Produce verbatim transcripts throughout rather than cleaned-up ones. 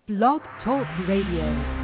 Blog Talk Radio.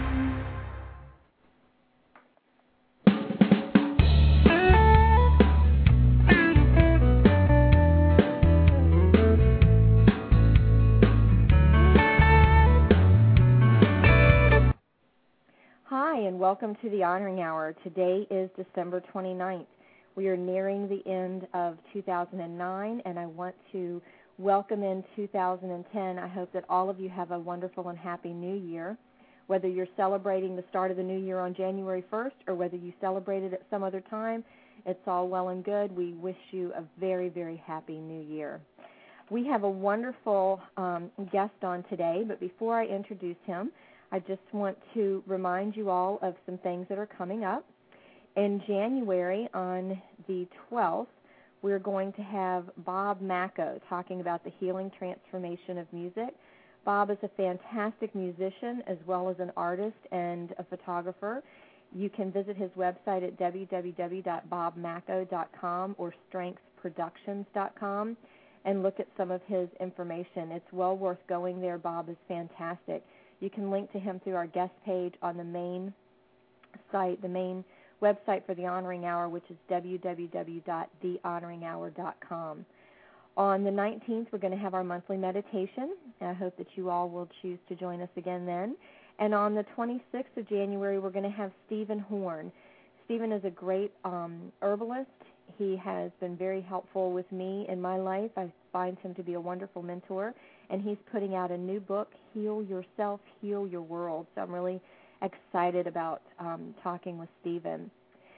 Hi, and welcome to the Honoring Hour. Today is December twenty-ninth. We are nearing the end of two thousand nine, and I want to welcome in two thousand ten. I hope that all of you have a wonderful and happy new year. Whether you're celebrating the start of the new year on January first or whether you celebrate it at some other time, it's all well and good. We wish you a very, very happy new year. We have a wonderful um, guest on today, but before I introduce him, I just want to remind you all of some things that are coming up. In January, on the twelfth, we're going to have Bob Macko talking about the healing transformation of music. Bob is a fantastic musician as well as an artist and a photographer. You can visit his website at w w w dot bob macko dot com or strength productions dot com and look at some of his information. It's well worth going there. Bob is fantastic. You can link to him through our guest page on the main site, the main website for the Honoring Hour, which is w w w dot the honoring hour dot com. On the nineteenth, we're going to have our monthly meditation. I hope that you all will choose to join us again then. And on the twenty-sixth of January, we're going to have Stephen Horn. Stephen is a great um, herbalist. He has been very helpful with me in my life. I find him to be a wonderful mentor, and he's putting out a new book, Heal Yourself, Heal Your World. So I'm really excited about um, talking with Stephen.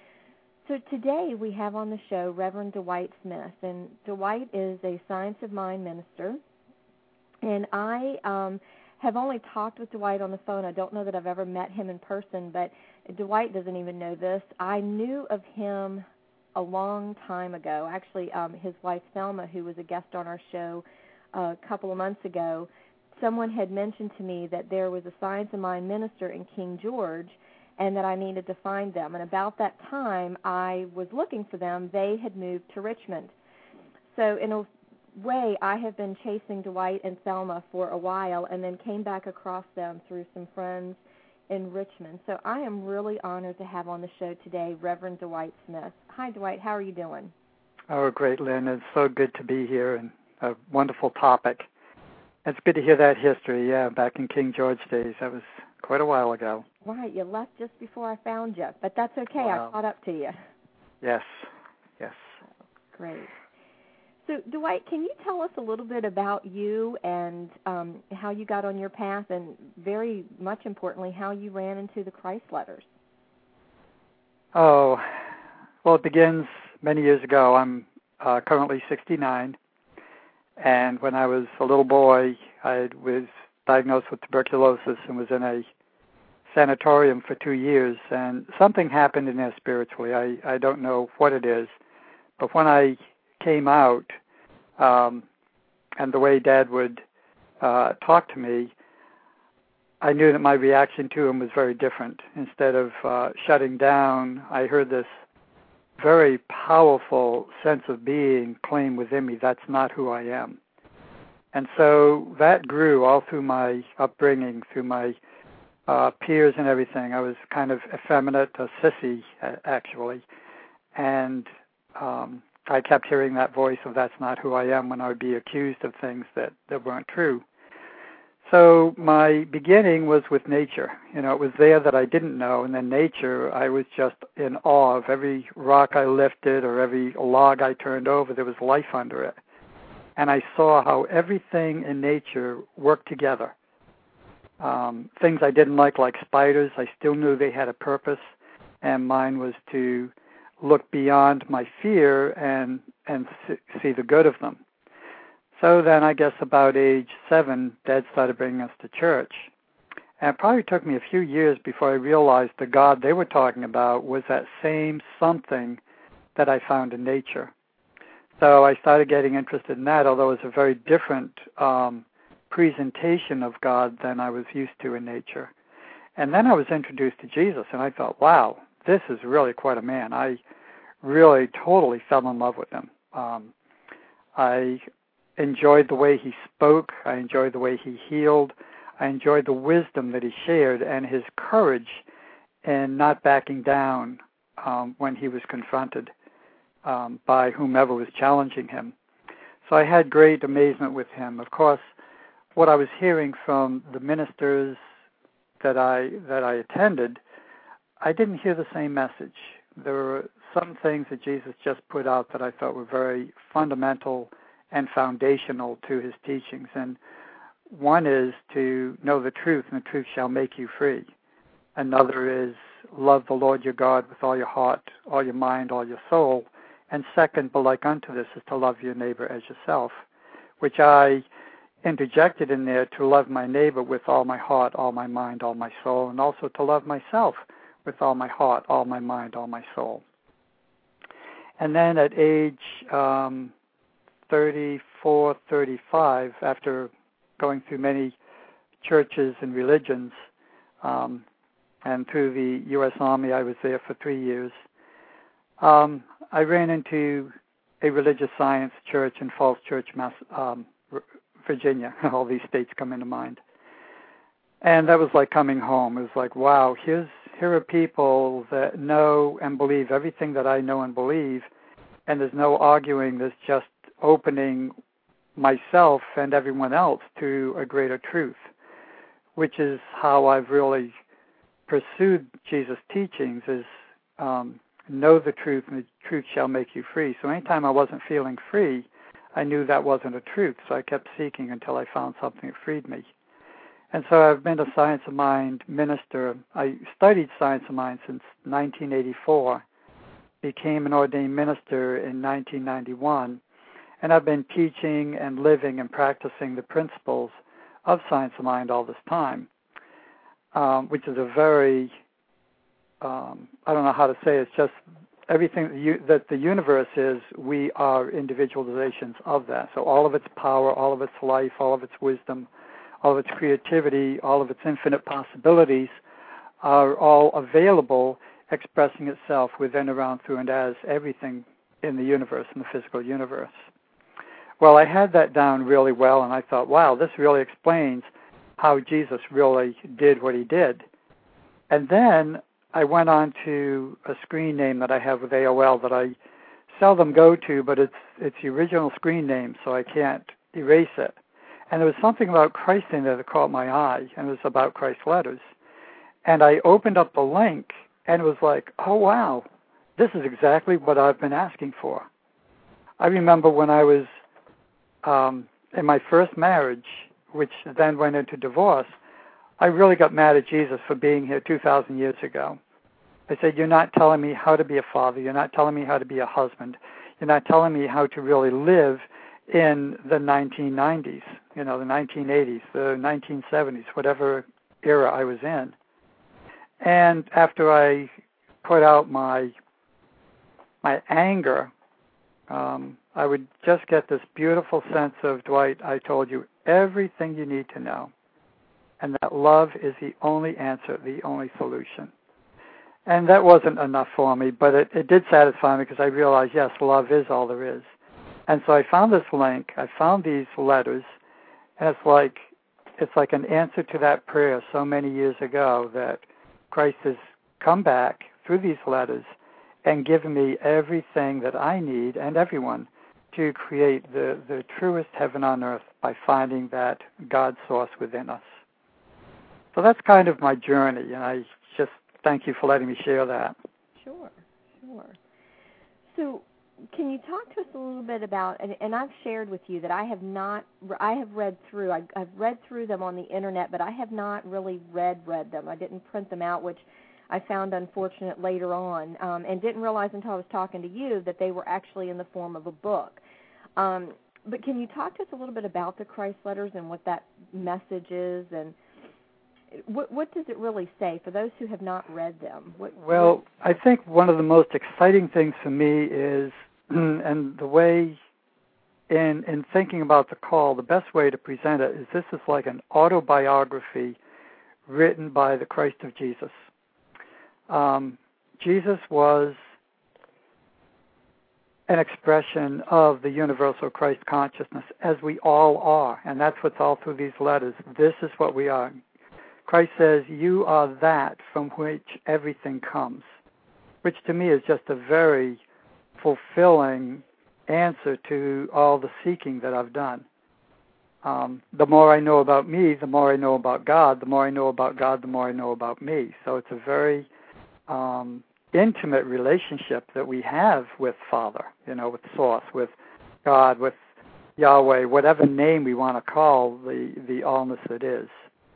So today we have on the show Reverend Dwight Smith, and Dwight is a Science of Mind minister, and I um, have only talked with Dwight on the phone. I don't know that I've ever met him in person, but Dwight doesn't even know this. I knew of him a long time ago. Actually, um, his wife Thelma, who was a guest on our show uh, a couple of months ago, someone had mentioned to me that there was a Science of Mind minister in King George and that I needed to find them. And about that time, I was looking for them. They had moved to Richmond. So in a way, I have been chasing Dwight and Thelma for a while and then came back across them through some friends in Richmond. So I am really honored to have on the show today Reverend Dwight Smith. Hi, Dwight. How are you doing? Oh, great, Lynn. It's so good to be here and a wonderful topic. It's good to hear that history, yeah, back in King George days. That was quite a while ago. Right, you left just before I found you, but that's okay. Wow. I caught up to you. Yes, yes. Great. So, Dwight, can you tell us a little bit about you and um, how you got on your path and, very much importantly, how you ran into the Christ letters? Oh, well, it begins many years ago. I'm uh, currently sixty-nine. And when I was a little boy, I was diagnosed with tuberculosis and was in a sanatorium for two years. And something happened in there spiritually. I, I don't know what it is. But when I came out, um, and the way Dad would uh, talk to me, I knew that my reaction to him was very different. Instead of uh, shutting down, I heard this very powerful sense of being claim within me, that's not who I am. And so that grew all through my upbringing, through my uh, peers and everything. I was kind of effeminate, a sissy, actually. And um, I kept hearing that voice of that's not who I am when I would be accused of things that, that weren't true. So my beginning was with nature. You know, it was there that I didn't know, and then nature, I was just in awe of every rock I lifted or every log I turned over, there was life under it. And I saw how everything in nature worked together. Um, things I didn't like, like spiders, I still knew they had a purpose, and mine was to look beyond my fear and, and see the good of them. So then I guess about age seven, Dad started bringing us to church. And it probably took me a few years before I realized the God they were talking about was that same something that I found in nature. So I started getting interested in that, although it was a very different um, presentation of God than I was used to in nature. And then I was introduced to Jesus, and I thought, wow, this is really quite a man. I really totally fell in love with him. Um, I enjoyed the way he spoke. I enjoyed the way he healed. I enjoyed the wisdom that he shared and his courage in not backing down um, when he was confronted um, by whomever was challenging him. So I had great amazement with him. Of course, what I was hearing from the ministers that I that I attended, I didn't hear the same message. There were some things that Jesus just put out that I thought were very fundamental and foundational to his teachings. And one is to know the truth, and the truth shall make you free. Another is love the Lord your God with all your heart, all your mind, all your soul. And second, but like unto this, is to love your neighbor as yourself, which I interjected in there, to love my neighbor with all my heart, all my mind, all my soul, and also to love myself with all my heart, all my mind, all my soul. And then at age um, thirty-four, thirty-five, after going through many churches and religions, um, and through the U S Army, I was there for three years, um, I ran into a religious science church in Falls Church, Mass, um, Virginia. All these states come into mind. And that was like coming home. It was like, wow, here's here are people that know and believe everything that I know and believe, and there's no arguing. There's just opening myself and everyone else to a greater truth, which is how I've really pursued Jesus' teachings, is um, know the truth, and the truth shall make you free. So anytime I wasn't feeling free, I knew that wasn't a truth, so I kept seeking until I found something that freed me. And so I've been a Science of Mind minister. I studied Science of Mind since nineteen eighty-four, became an ordained minister in nineteen ninety-one, and I've been teaching and living and practicing the principles of Science of Mind all this time, um, which is a very, um, I don't know how to say it, it's just everything that, you, that the universe is, we are individualizations of that. So all of its power, all of its life, all of its wisdom, all of its creativity, all of its infinite possibilities are all available, expressing itself within, around, through, and as everything in the universe, in the physical universe. Well, I had that down really well, and I thought, wow, this really explains how Jesus really did what he did. And then I went on to a screen name that I have with A O L that I seldom go to, but it's it's the original screen name, so I can't erase it. And there was something about Christ in there that caught my eye, and it was about Christ's letters. And I opened up the link, and it was like, oh, wow, this is exactly what I've been asking for. I remember when I was um, in my first marriage, which then went into divorce, I really got mad at Jesus for being here two thousand years ago. I said, you're not telling me how to be a father. You're not telling me how to be a husband. You're not telling me how to really live in the nineteen nineties, you know, the nineteen eighties, the nineteen seventies, whatever era I was in. And after I put out my my anger, um, I would just get this beautiful sense of, Dwight, I told you everything you need to know, and that love is the only answer, the only solution. And that wasn't enough for me, but it, it did satisfy me, because I realized, yes, love is all there is. And so I found this link, I found these letters, and it's like it's like an answer to that prayer so many years ago, that Christ has come back through these letters and given me everything that I need, and everyone, to create the, the truest heaven on earth by finding that God source within us. So that's kind of my journey, and I just thank you for letting me share that. Sure, sure. So can you talk to us a little bit about, and, and I've shared with you that I have not, I have read through, I, I've read through them on the internet, but I have not really read, read them. I didn't print them out, which I found unfortunate later on, um, and didn't realize until I was talking to you that they were actually in the form of a book. Um, but can you talk to us a little bit about the Christ letters and what that message is, and what, what does it really say for those who have not read them? What, well, what... I think one of the most exciting things for me is, and the way, in in thinking about the call, the best way to present it is this is like an autobiography written by the Christ of Jesus. Um, Jesus was an expression of the universal Christ consciousness, as we all are. And that's what's all through these letters. This is what we are. Christ says, you are that from which everything comes, which to me is just a very fulfilling answer to all the seeking that I've done. Um, the more I know about me, the more I know about God. The more I know about God, the more I know about me. So it's a very um, intimate relationship that we have with Father, you know, with Source, with God, with Yahweh, whatever name we want to call the, the allness that is.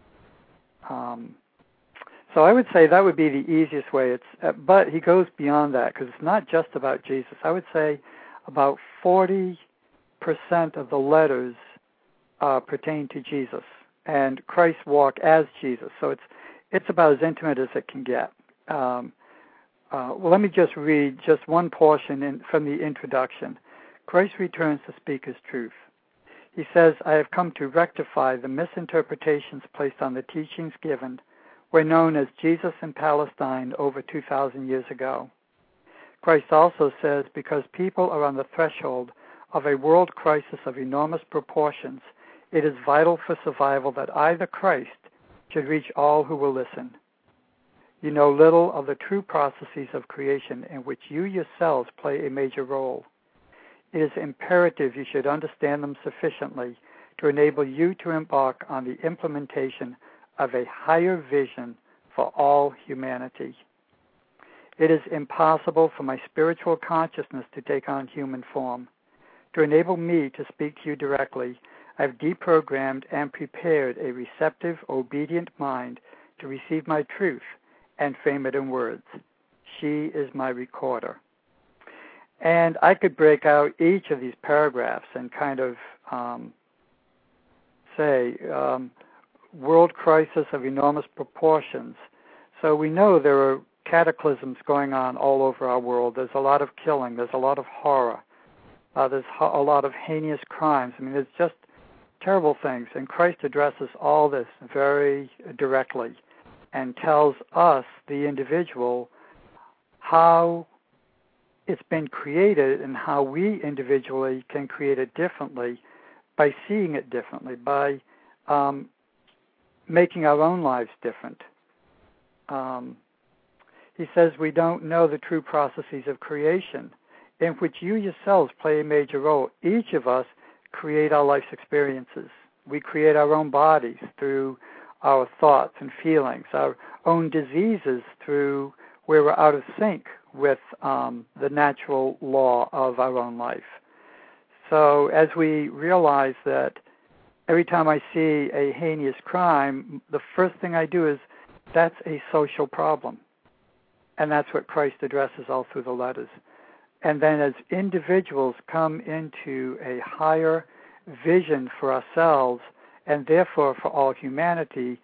Um, so I would say that would be the easiest way. It's, uh, but he goes beyond that, because it's not just about Jesus. I would say about forty percent of the letters uh, pertain to Jesus, and Christ's walk as Jesus. So it's it's about as intimate as it can get. Um, uh, well, let me just read just one portion in, from the introduction. Christ returns to speak his truth. He says, I have come to rectify the misinterpretations placed on the teachings given were known as Jesus in Palestine over two thousand years ago. Christ also says, because people are on the threshold of a world crisis of enormous proportions, it is vital for survival that I, the Christ, should reach all who will listen. You know little of the true processes of creation in which you yourselves play a major role. It is imperative you should understand them sufficiently to enable you to embark on the implementation of a higher vision for all humanity. It is impossible for my spiritual consciousness to take on human form. To enable me to speak to you directly, I've deprogrammed and prepared a receptive, obedient mind to receive my truth and frame it in words. She is my recorder. And I could break out each of these paragraphs and kind of um, say, um, world crisis of enormous proportions. So we know there are cataclysms going on all over our world. There's a lot of killing. There's a lot of horror. Uh, there's ho- a lot of heinous crimes. I mean, it's just terrible things. And Christ addresses all this very directly and tells us, the individual, how it's been created and how we individually can create it differently by seeing it differently, by um, making our own lives different. Um, he says we don't know the true processes of creation, in which you yourselves play a major role. Each of us create our life's experiences. We create our own bodies through our thoughts and feelings, our own diseases through where we're out of sync with um, the natural law of our own life. So as we realize that every time I see a heinous crime, the first thing I do is, that's a social problem. And that's what Christ addresses all through the letters. And then as individuals come into a higher vision for ourselves and therefore for all humanity,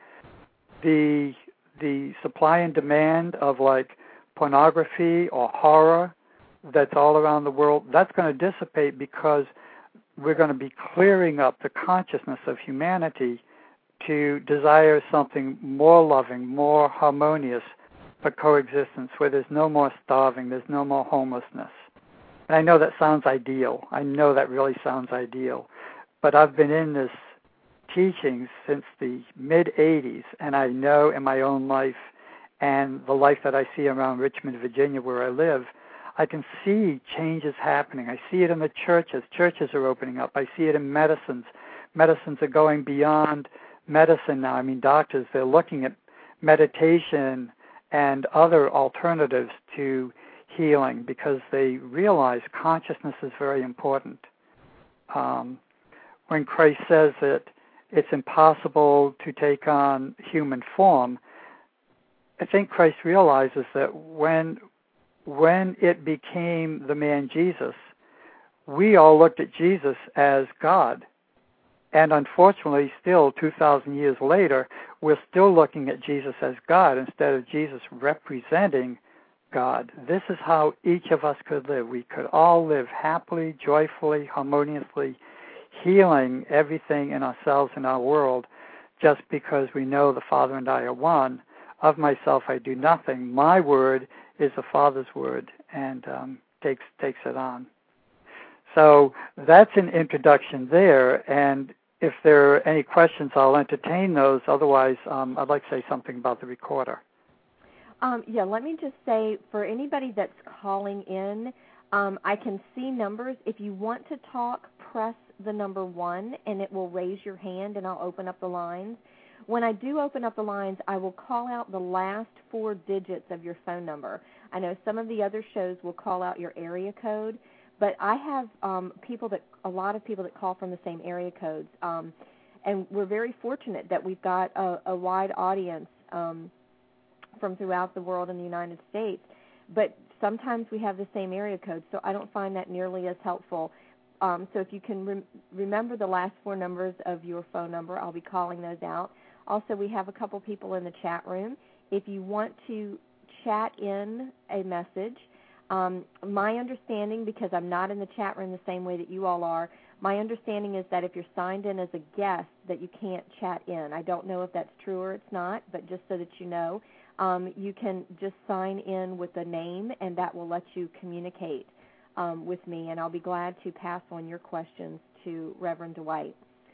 the the supply and demand of like pornography or horror that's all around the world, that's going to dissipate, because we're going to be clearing up the consciousness of humanity to desire something more loving, more harmonious for coexistence, where there's no more starving, there's no more homelessness. And I know that sounds ideal. I know that really sounds ideal. But I've been in this teaching since the mid eighties, and I know in my own life and the life that I see around Richmond, Virginia, where I live, I can see changes happening. I see it in the churches. Churches are opening up. I see it in medicines. Medicines are going beyond medicine now. I mean, doctors, they're looking at meditation and other alternatives to healing because they realize consciousness is very important. Um, when Christ says that it's impossible to take on human form, I think Christ realizes that when when it became the man Jesus, we all looked at Jesus as God. And unfortunately, still two thousand years later, we're still looking at Jesus as God instead of Jesus representing God. This is how each of us could live. We could all live happily, joyfully, harmoniously, healing everything in ourselves and our world just because we know the Father and I are one. Of myself I do nothing. My word is the Father's word, and um, takes takes it on. So that's an introduction there, and if there are any questions, I'll entertain those. Otherwise, um, I'd like to say something about the recorder. Um, yeah, let me just say, for anybody that's calling in, um, I can see numbers. If you want to talk, press the number one, and it will raise your hand, and I'll open up the lines. When I do open up the lines, I will call out the last four digits of your phone number. I know some of the other shows will call out your area code, but I have um, people that, a lot of people that call from the same area codes, um, and we're very fortunate that we've got a, a wide audience um, from throughout the world in the United States, but sometimes we have the same area code, so I don't find that nearly as helpful. Um, so if you can rem- remember the last four numbers of your phone number, I'll be calling those out. Also, we have a couple people in the chat room. If you want to chat in a message, um, my understanding, because I'm not in the chat room the same way that you all are, my understanding is that if you're signed in as a guest, that you can't chat in. I don't know if that's true or it's not, but just so that you know, um, you can just sign in with a name, and that will let you communicate um, with me, and I'll be glad to pass on your questions to Reverend Dwight.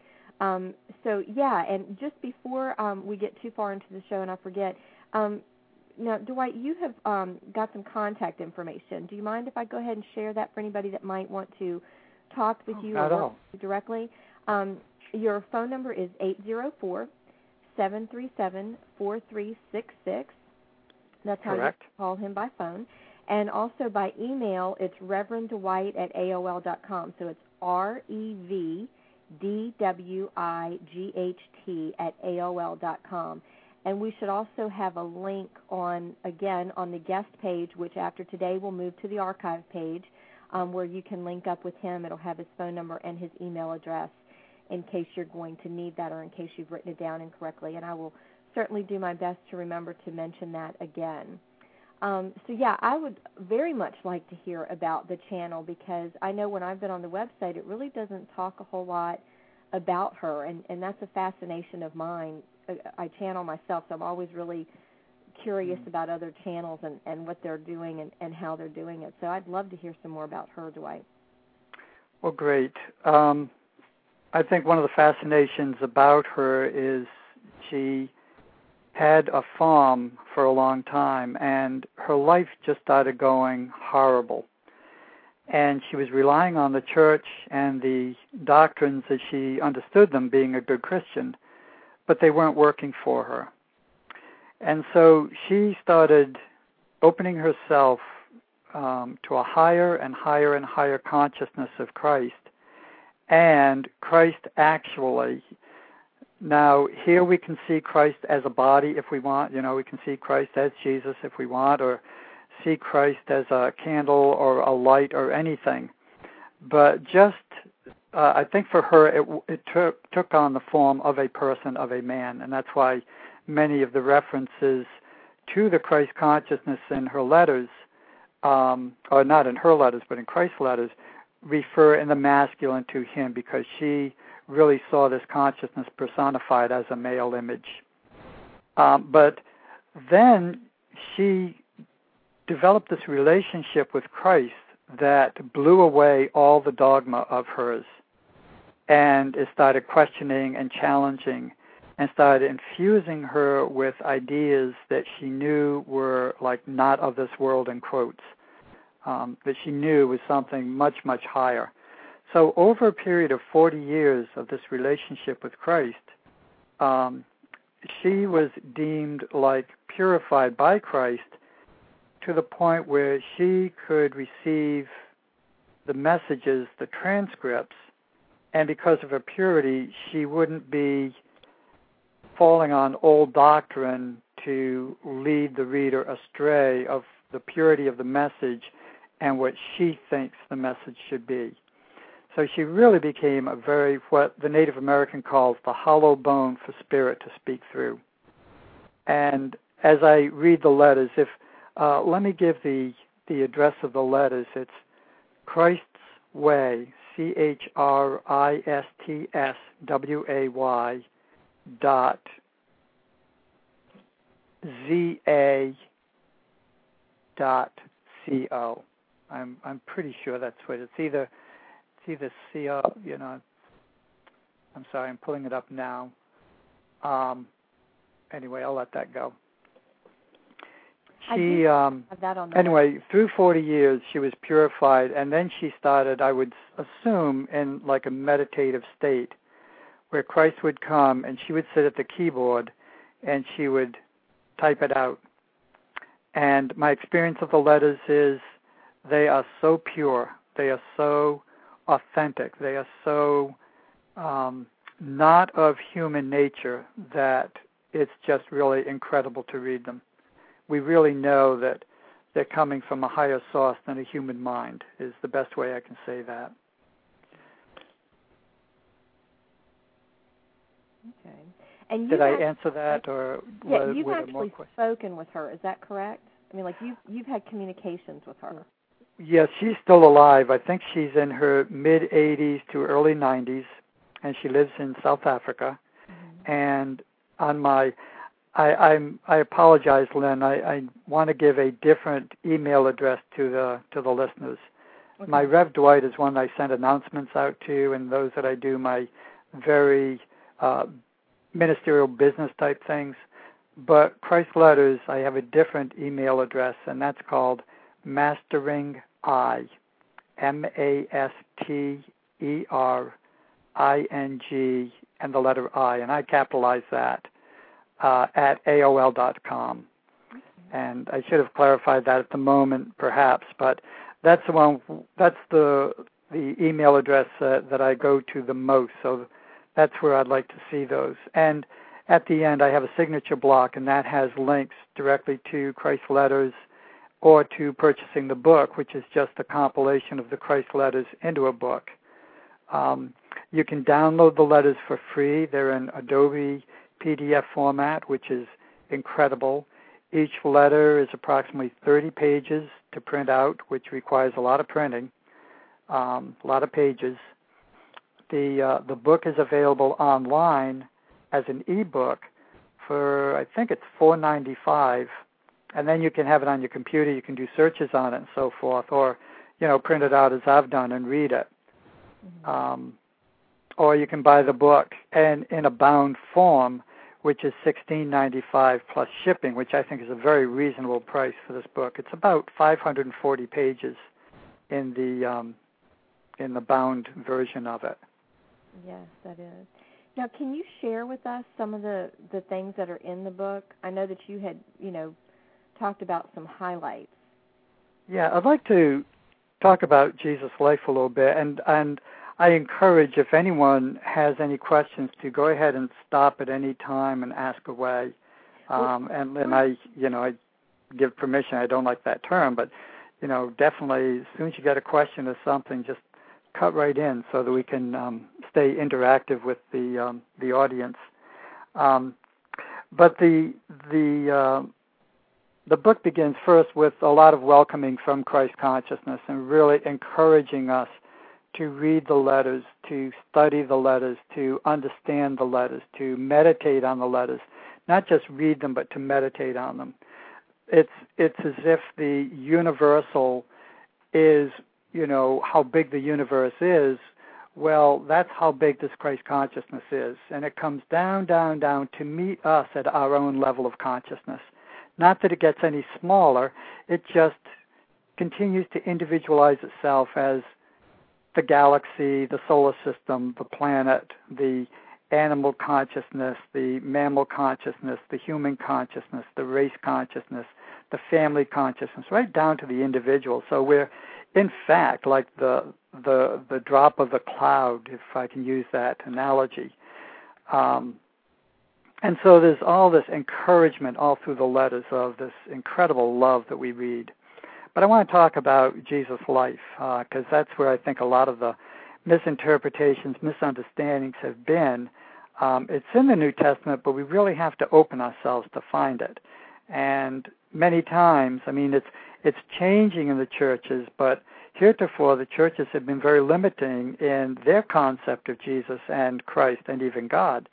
Um, so, yeah, and just before um, we get too far into the show and I forget, um, now, Dwight, you have um, got some contact information. Do you mind if I go ahead and share that for anybody that might want to talk with you Not or work all. with you directly? Um, your phone number is eight zero four, seven three seven, four three six six. That's how Correct. you call him by phone. And also by email, it's Reverend Dwight at A O L dot com. So it's R E V D W I G H T at A O L dot com. And we should also have a link on, again, on the guest page, which after today will move to the archive page, um, where you can link up with him. It'll have his phone number and his email address in case you're going to need that or in case you've written it down incorrectly. And I will certainly do my best to remember to mention that again. Um, so, yeah, I would very much like to hear about the channel because I know when I've been on the website, it really doesn't talk a whole lot about her, and, and that's a fascination of mine. I channel myself, so I'm always really curious mm-hmm. about other channels and, and what they're doing and, and how they're doing it. So I'd love to hear some more about her, Dwight. Well, great. Um, I think one of the fascinations about her is she had a farm for a long time, and her life just started going horrible. And she was relying on the church and the doctrines as she understood them, being a good Christian, but they weren't working for her. And so she started opening herself um, to a higher and higher and higher consciousness of Christ. And Christ actually, now here we can see Christ as a body if we want, you know, we can see Christ as Jesus if we want, or see Christ as a candle or a light or anything. But just Uh, I think for her, it, it took, took on the form of a person, of a man, and that's why many of the references to the Christ consciousness in her letters, um, or not in her letters, but in Christ's letters, refer in the masculine to him because she really saw this consciousness personified as a male image. Um, but then she developed this relationship with Christ that blew away all the dogma of hers, and it started questioning and challenging and started infusing her with ideas that she knew were like not of this world, in quotes, um, that she knew was something much, much higher. So over a period of forty years of this relationship with Christ, um, she was deemed like purified by Christ to the point where she could receive the messages, the transcripts, and because of her purity, she wouldn't be falling on old doctrine to lead the reader astray of the purity of the message and what she thinks the message should be. So she really became a very, what the Native American calls the hollow bone for spirit to speak through. And as I read the letters, if uh, let me give the, the address of the letters. It's Christ's Way, C H R I S T S W A Y dot Z A dot C O. I'm I'm pretty sure that's what it's either see this C O, you know, I'm sorry, I'm pulling it up now. Um, anyway, I'll let that go. She, um, anyway, through forty years, she was purified, and then she started, I would assume, in like a meditative state, where Christ would come, and she would sit at the keyboard, and she would type it out. And my experience of the letters is they are so pure, they are so authentic, they are so um, not of human nature that it's just really incredible to read them. We really know that they're coming from a higher source than a human mind, is the best way I can say that. Okay. And Did I actually, answer that, or yeah, was, you've were actually there more questions? spoken with her. Is that correct? I mean, like you've you've had communications with her. Yes, she's still alive. I think she's in her mid eighties to early nineties, and she lives in South Africa. Mm-hmm. And on my I, I'm, I apologize, Lynn. I, I want to give a different email address to the to the listeners. Okay. My Rev Dwight is one I send announcements out to, and those that I do my very uh, ministerial business type things. But Christ Letters, I have a different email address, and that's called Mastering I, M A S T E R I N G, and the letter I, and I capitalize that. Uh, at A O L dot com. And I should have clarified that at the moment, perhaps, but that's the one. That's the the email address uh, that I go to the most. So that's where I'd like to see those. And at the end, I have a signature block, and that has links directly to Christ Letters or to purchasing the book, which is just a compilation of the Christ Letters into a book. Um, you can download the letters for free. They're in Adobe P D F format, which is incredible. Each letter is approximately thirty pages to print out, which requires a lot of printing, um, a lot of pages. The uh, the book is available online as an ebook for, I think it's four ninety-five, and then you can have it on your computer. You can do searches on it and so forth, or you know, print it out as I've done and read it. Mm-hmm. Um, or you can buy the book and in a bound form, which is sixteen ninety-five plus shipping, which I think is a very reasonable price for this book. It's about five hundred forty pages in the um, in the bound version of it. Yes, that is. Now, can you share with us some of the, the things that are in the book? I know that you had, you know, talked about some highlights. Yeah, I'd like to talk about Jesus' life a little bit, and and I encourage, if anyone has any questions, to go ahead and stop at any time and ask away. Um, and and I, you know, I give permission. I don't like that term, but, you know, definitely as soon as you get a question or something, just cut right in so that we can um, stay interactive with the um, the audience. Um, but the the uh, the book begins first with a lot of welcoming from Christ consciousness and really encouraging us to read the letters, to study the letters, to understand the letters, to meditate on the letters, not just read them, but to meditate on them. It's it's as if the universal is, you know, how big the universe is. Well, that's how big this Christ consciousness is. And it comes down, down, down to meet us at our own level of consciousness. Not that it gets any smaller, it just continues to individualize itself as the galaxy, the solar system, the planet, the animal consciousness, the mammal consciousness, the human consciousness, the race consciousness, the family consciousness, right down to the individual. So we're, in fact, like the the the drop of the cloud, if I can use that analogy. Um, and so there's all this encouragement all through the letters of this incredible love that we read. But I want to talk about Jesus' life, because uh, that's where I think a lot of the misinterpretations, misunderstandings have been. Um, it's in the New Testament, but we really have to open ourselves to find it. And many times, I mean, it's it's changing in the churches, but heretofore the churches have been very limiting in their concept of Jesus and Christ and even God.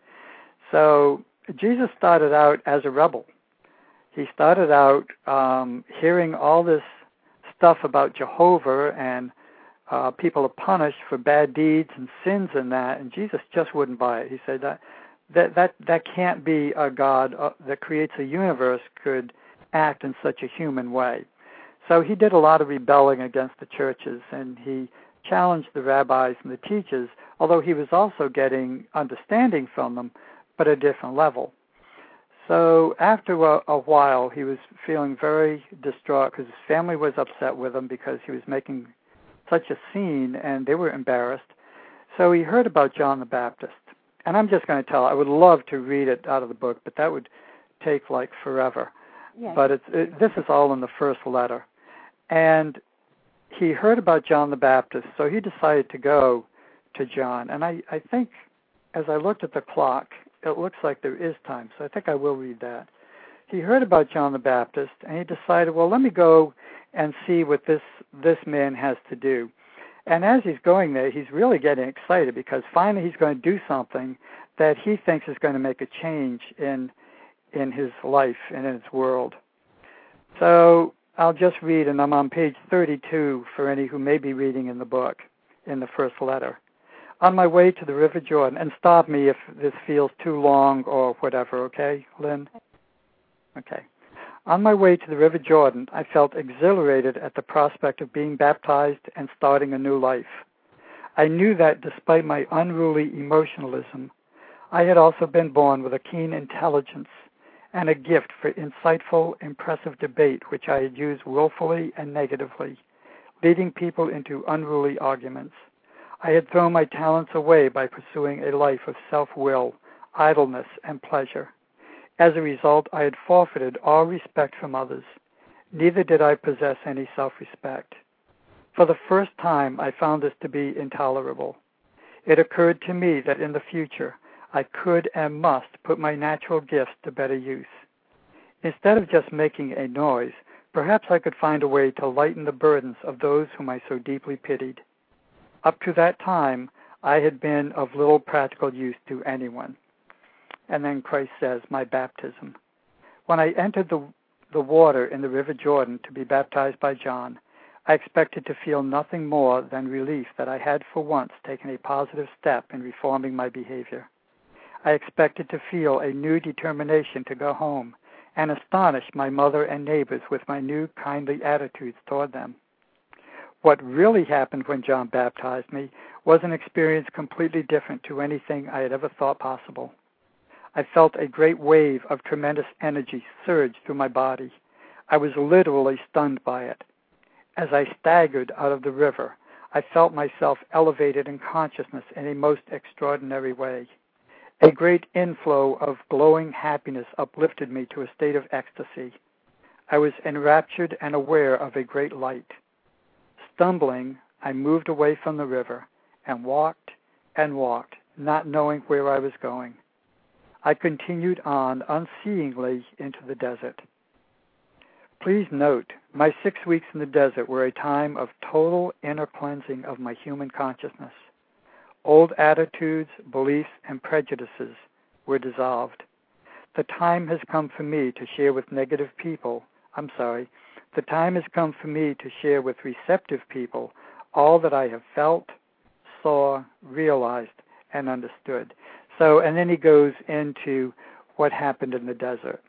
So Jesus started out as a rebel. He started out um, hearing all this stuff about Jehovah and uh, people are punished for bad deeds and sins and that, and Jesus just wouldn't buy it. He said that that that, that can't be a God uh, that creates a universe could act in such a human way. So he did a lot of rebelling against the churches, and he challenged the rabbis and the teachers, although he was also getting understanding from them, but at a different level. So after a, a while, he was feeling very distraught because his family was upset with him because he was making such a scene, and they were embarrassed. So he heard about John the Baptist. And I'm just going to tell, I would love to read it out of the book, but that would take like forever. Yes. But it's, it, this is all in the first letter. And he heard about John the Baptist, so he decided to go to John. And I, I think, as I looked at the clock, it looks like there is time, so I think I will read that. He heard about John the Baptist, and he decided, well, let me go and see what this, this man has to do. And as he's going there, he's really getting excited because finally he's going to do something that he thinks is going to make a change in in his life and in his world. So I'll just read, and I'm on page thirty-two for any who may be reading in the book, in the first letter. On my way to the River Jordan, and stop me if this feels too long or whatever, okay, Lynn? Okay. On my way to the River Jordan, I felt exhilarated at the prospect of being baptized and starting a new life. I knew that despite my unruly emotionalism, I had also been born with a keen intelligence and a gift for insightful, impressive debate, which I had used willfully and negatively, leading people into unruly arguments. I had thrown my talents away by pursuing a life of self-will, idleness, and pleasure. As a result, I had forfeited all respect from others. Neither did I possess any self-respect. For the first time, I found this to be intolerable. It occurred to me that in the future, I could and must put my natural gifts to better use. Instead of just making a noise, perhaps I could find a way to lighten the burdens of those whom I so deeply pitied. Up to that time, I had been of little practical use to anyone. And then Christ says, my baptism. When I entered the, the water in the River Jordan to be baptized by John, I expected to feel nothing more than relief that I had for once taken a positive step in reforming my behavior. I expected to feel a new determination to go home and astonish my mother and neighbors with my new kindly attitudes toward them. What really happened when John baptized me was an experience completely different to anything I had ever thought possible. I felt a great wave of tremendous energy surge through my body. I was literally stunned by it. As I staggered out of the river, I felt myself elevated in consciousness in a most extraordinary way. A great inflow of glowing happiness uplifted me to a state of ecstasy. I was enraptured and aware of a great light. Stumbling, I moved away from the river and walked and walked, not knowing where I was going. I continued on unseeingly into the desert. Please note, my six weeks in the desert were a time of total inner cleansing of my human consciousness. Old attitudes, beliefs, and prejudices were dissolved. The time has come for me to share with negative people, I'm sorry, the time has come for me to share with receptive people all that I have felt, saw, realized, and understood. So, and then he goes into what happened in the desert.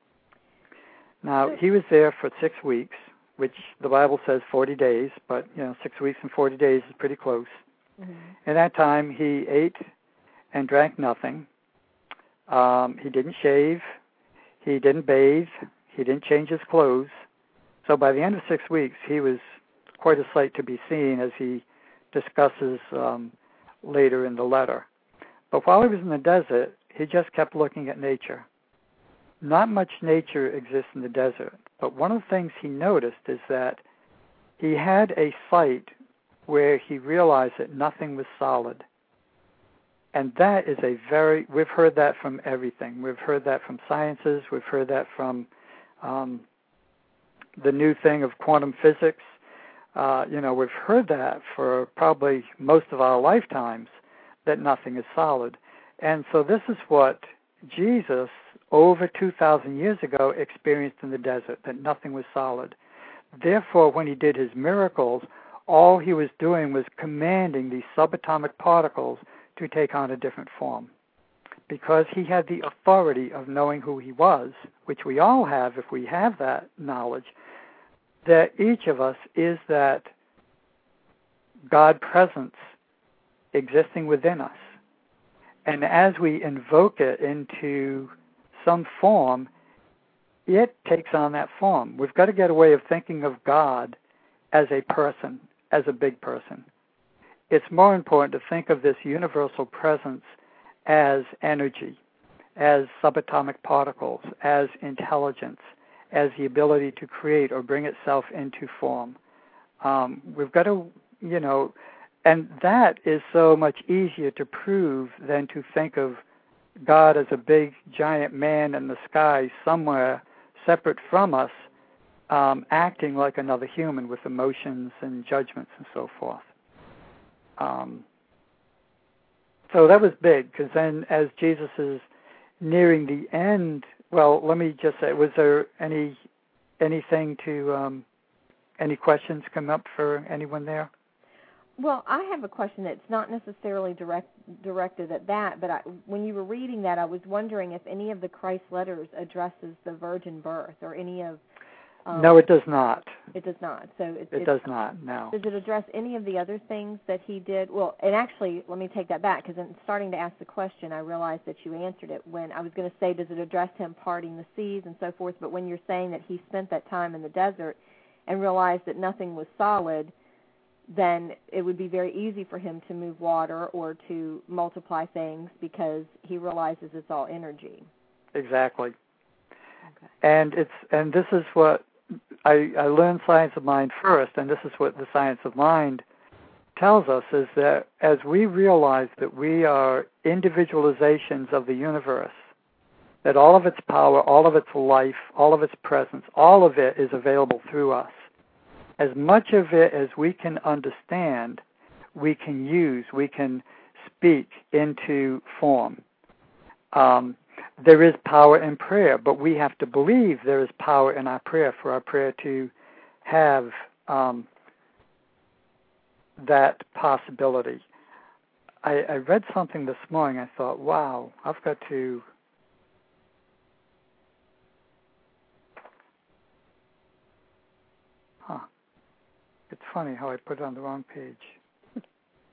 Now, he was there for six weeks, which the Bible says forty days, but, you know, six weeks and forty days is pretty close. Mm-hmm. In that time, he ate and drank nothing. Um, he didn't shave. He didn't bathe. He didn't change his clothes. So by the end of six weeks, he was quite a sight to be seen, as he discusses um, later in the letter. But while he was in the desert, he just kept looking at nature. Not much nature exists in the desert, but one of the things he noticed is that he had a sight where he realized that nothing was solid. And that is a very, we've heard that from everything. We've heard that from sciences. We've heard that from um, the new thing of quantum physics. Uh, you know, we've heard that for probably most of our lifetimes, that nothing is solid. And so this is what Jesus, over two thousand years ago, experienced in the desert, that nothing was solid. Therefore, when he did his miracles, all he was doing was commanding these subatomic particles to take on a different form. Because he had the authority of knowing who he was, which we all have if we have that knowledge, that each of us is that God presence existing within us. And as we invoke it into some form, it takes on that form. We've got to get a way of thinking of God as a person, as a big person. It's more important to think of this universal presence as energy, as subatomic particles, as intelligence, as the ability to create or bring itself into form. Um, we've got to, you know, and that is so much easier to prove than to think of God as a big, giant man in the sky somewhere separate from us, um, acting like another human with emotions and judgments and so forth. Um, so that was big, because then as Jesus is nearing the end, well, let me just say, was there any anything to, um, any questions come up for anyone there? Well, I have a question that's not necessarily direct, directed at that, but I, when you were reading that, I was wondering if any of the Christ letters addresses the virgin birth or any of... Um, no, it does not. It does not. So it, it, it does not, no. Does it address any of the other things that he did? Well, and actually, let me take that back, because in starting to ask the question, I realized that you answered it when I was going to say, does it address him parting the seas and so forth? But when you're saying that he spent that time in the desert and realized that nothing was solid, then it would be very easy for him to move water or to multiply things because he realizes it's all energy. Exactly. Okay. And it's and this is what I, I learned science of mind first, and this is what the science of mind tells us, is that as we realize that we are individualizations of the universe, that all of its power, all of its life, all of its presence, all of it is available through us. As much of it as we can understand, we can use, we can speak into form. Um, there is power in prayer, but we have to believe there is power in our prayer for our prayer to have um, that possibility. I, I read something this morning. I thought, wow, I've got to... Huh. It's funny how I put it on the wrong page.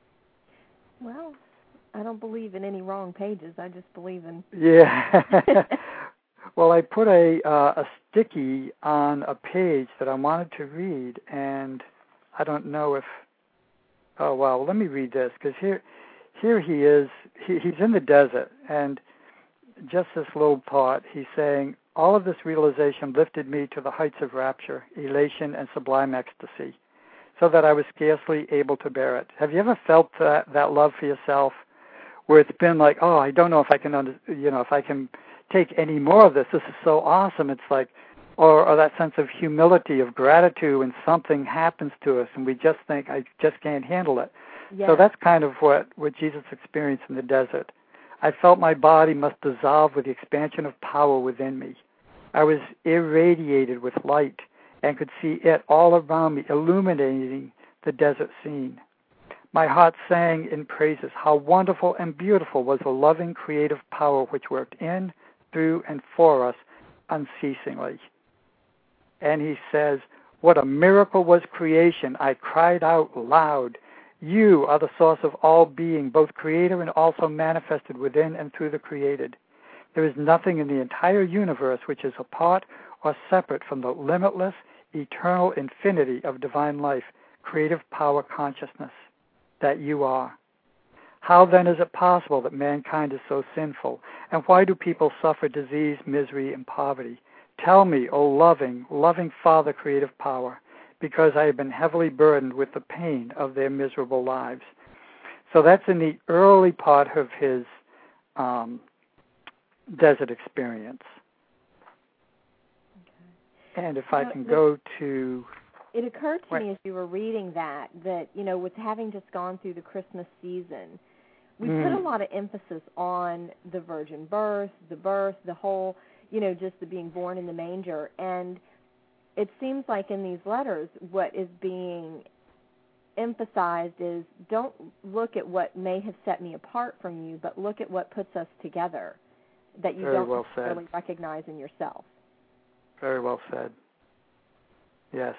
Well, I don't believe in any wrong pages. I just believe in... Yeah. Well, I put a uh, a sticky on a page that I wanted to read, and I don't know if... Oh, well, let me read this, because here here he is. He, he's in the desert, and just this little part, he's saying, all of this realization lifted me to the heights of rapture, elation, and sublime ecstasy, so that I was scarcely able to bear it. Have you ever felt that, that love for yourself, where it's been like, oh, I don't know if I can, under, you know, if I can take any more of this. This is so awesome. It's like, or, or that sense of humility, of gratitude when something happens to us, and we just think, I just can't handle it. Yeah. So that's kind of what, what Jesus experienced in the desert. I felt my body must dissolve with the expansion of power within me. I was irradiated with light and could see it all around me, illuminating the desert scene. My heart sang in praises. How wonderful and beautiful was the loving, creative power which worked in, through, and for us unceasingly. And he says, what a miracle was creation. I cried out loud. You are the source of all being, both creator and also manifested within and through the created. There is nothing in the entire universe which is apart or separate from the limitless, eternal infinity of divine life, creative power consciousness that you are. How then is it possible that mankind is so sinful? And why do people suffer disease, misery, and poverty? Tell me, O loving, loving Father, creative power, because I have been heavily burdened with the pain of their miserable lives. So that's in the early part of his um, desert experience. Okay. And if I can go to... It occurred to what? me as you were reading that, that, you know, with having just gone through the Christmas season, we mm. put a lot of emphasis on the virgin birth, the birth, the whole, you know, just the being born in the manger. And it seems like in these letters, what is being emphasized is don't look at what may have set me apart from you, but look at what puts us together that you Very don't well necessarily said. recognize in yourself. Very well said. Yes.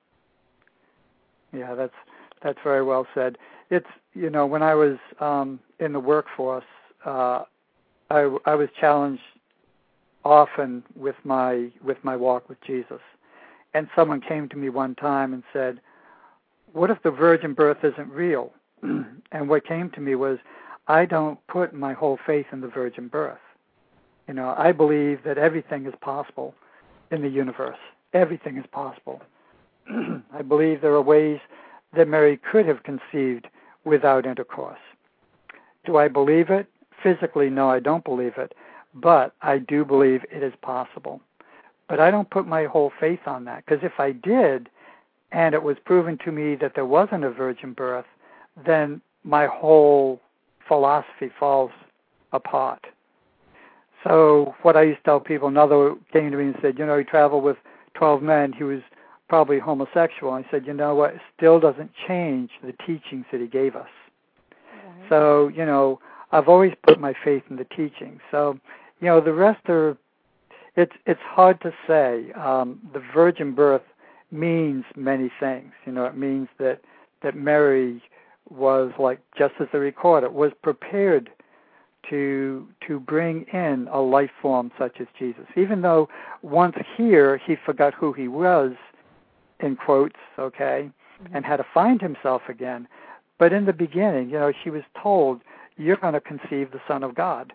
Yeah, that's that's very well said. It's, you know, when I was um, in the workforce, uh, I, I was challenged often with my with my walk with Jesus. And someone came to me one time and said, what if the virgin birth isn't real? And what came to me was, I don't put my whole faith in the virgin birth. You know, I believe that everything is possible in the universe. Everything is possible. I believe there are ways that Mary could have conceived without intercourse. Do I believe it? Physically, no, I don't believe it. But I do believe it is possible. But I don't put my whole faith on that, because if I did, and it was proven to me that there wasn't a virgin birth, then my whole philosophy falls apart. So what I used to tell people, another came to me and said, you know, he traveled with twelve men, he was probably homosexual. I said, you know what, it still doesn't change the teachings that he gave us. Right. So, you know, I've always put my faith in the teaching. So, you know, the rest are, it's it's hard to say. Um, the virgin birth means many things. You know, it means that, that Mary was, like, just as they record it, was prepared to to bring in a life form such as Jesus. Even though once here he forgot who he was, in quotes, okay, mm-hmm. and had to find himself again. But in the beginning, you know, she was told, you're going to conceive the Son of God.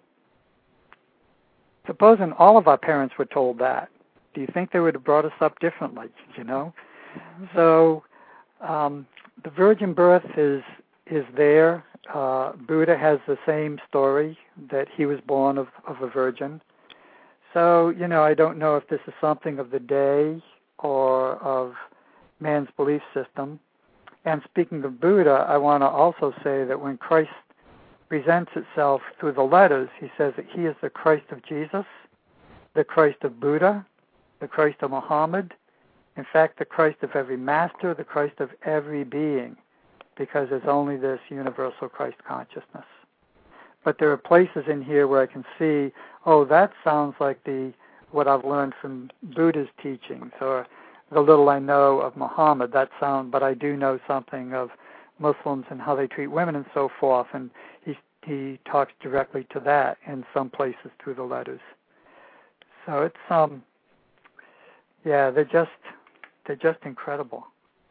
Supposing all of our parents were told that, do you think they would have brought us up differently, you know? Mm-hmm. So um, the virgin birth is is there. Uh, Buddha has the same story, that he was born of, of a virgin. So, you know, I don't know if this is something of the day or of man's belief system. And speaking of Buddha, I want to also say that when Christ presents itself through the letters, he says that he is the Christ of Jesus, the Christ of Buddha, the Christ of Muhammad, in fact, the Christ of every master, the Christ of every being, because there's only this universal Christ consciousness. But there are places in here where I can see, oh, that sounds like the what I've learned from Buddha's teachings, or the little I know of Muhammad, that sound, but I do know something of Muslims and how they treat women and so forth, and he he talks directly to that in some places through the letters. So it's um yeah, they're just they're just incredible.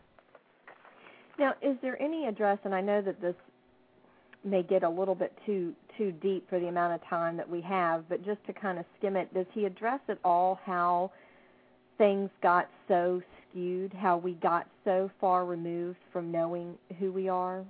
Now, is there any address, and I know that this may get a little bit too too deep for the amount of time that we have, but just to kind of skim it, does he address at all how things got so skewed, how we got so far removed from knowing who we are?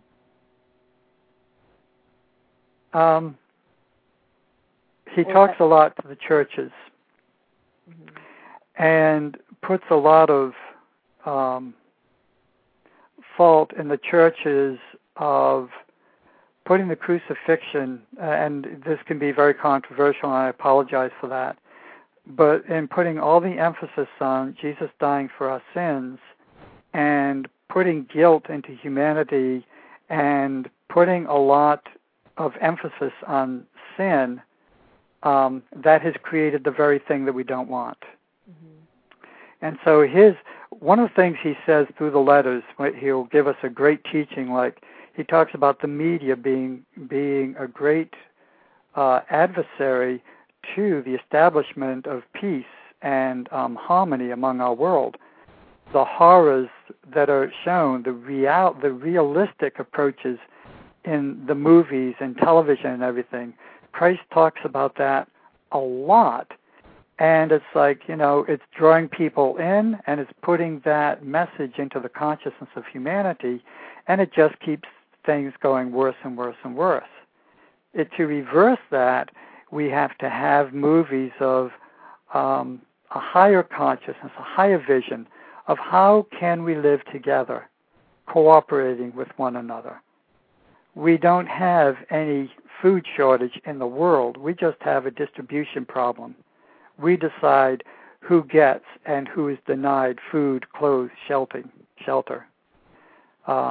Um, he or talks that- a lot to the churches, mm-hmm. and puts a lot of um, fault in the churches of putting the crucifixion, uh, and this can be very controversial, and I apologize for that, but in putting all the emphasis on Jesus dying for our sins and putting guilt into humanity and putting a lot of emphasis on sin, um, that has created the very thing that we don't want. Mm-hmm. And so his one of the things he says through the letters, he'll give us a great teaching, like he talks about the media being being a great uh, adversary to the establishment of peace and um, harmony among our world. The horrors that are shown, the real, the realistic approaches in the movies and television and everything, Christ talks about that a lot. And it's like, you know, it's drawing people in and it's putting that message into the consciousness of humanity, and it just keeps things going worse and worse and worse. It, to reverse that, we have to have movies of um, a higher consciousness, a higher vision of how can we live together, cooperating with one another. We don't have any food shortage in the world. We just have a distribution problem. We decide who gets and who is denied food, clothes, shelter. shelter. Um,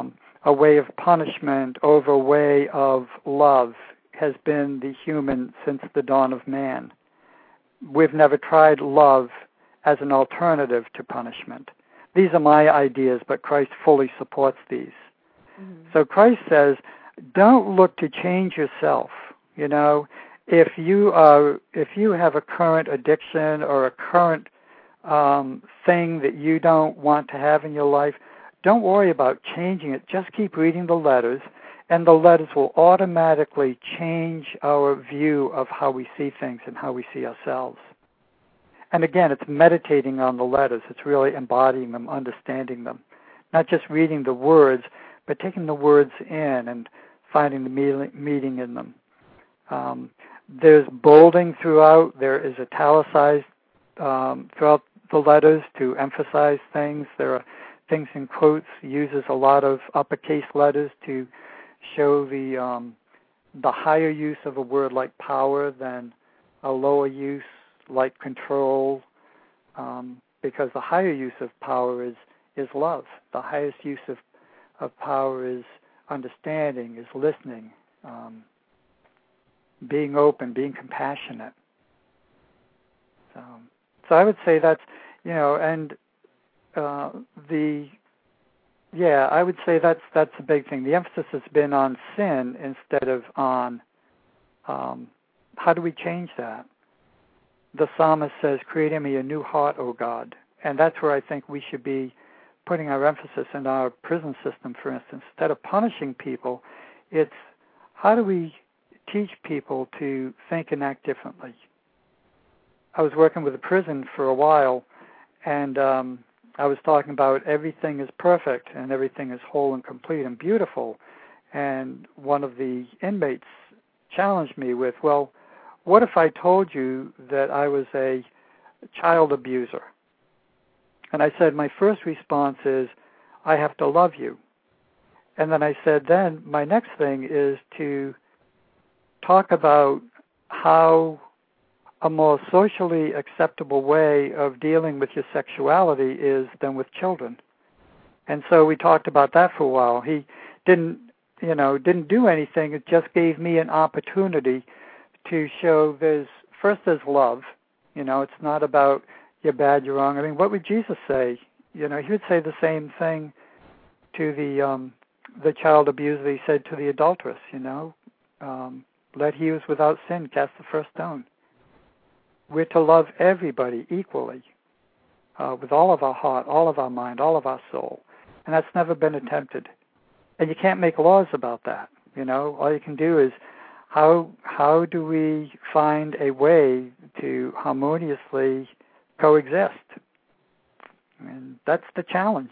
a way of punishment over a way of love has been the human since the dawn of man. We've never tried love as an alternative to punishment. These are my ideas, but Christ fully supports these. Mm-hmm. So Christ says, don't look to change yourself. You know, if you are, if you have a current addiction or a current um, thing that you don't want to have in your life, don't worry about changing it. Just keep reading the letters, and the letters will automatically change our view of how we see things and how we see ourselves. And again, it's meditating on the letters. It's really embodying them, understanding them. Not just reading the words, but taking the words in and finding the meaning in them. Um, there's bolding throughout. There is italicized um, throughout the letters to emphasize things. There are things in quotes. He uses a lot of uppercase letters to show the um, the higher use of a word like power than a lower use like control, um, because the higher use of power is, is love. The highest use of, of power is understanding, is listening, um, being open, being compassionate. So, so I would say that's, you know, and uh, the, yeah, I would say that's that's a big thing. The emphasis has been on sin instead of on um, how do we change that? The psalmist says, create in me a new heart, O God. And that's where I think we should be putting our emphasis in our prison system, for instance. Instead of punishing people, it's how do we teach people to think and act differently? I was working with a prison for a while, and um, I was talking about everything is perfect and everything is whole and complete and beautiful. And one of the inmates challenged me with, well, what if I told you that I was a child abuser? And I said, my first response is, I have to love you. And then I said, then my next thing is to talk about how a more socially acceptable way of dealing with your sexuality is than with children. And so we talked about that for a while. He didn't, you know, didn't do anything. It just gave me an opportunity to show there's, first there's love. You know, it's not about you're bad, you're wrong. I mean, what would Jesus say? You know, he would say the same thing to the um, the child abuser he said to the adulteress, you know. Um, let he who is without sin cast the first stone. We're to love everybody equally, uh, with all of our heart, all of our mind, all of our soul. And that's never been attempted. And you can't make laws about that, you know. All you can do is How how do we find a way to harmoniously coexist? And that's the challenge.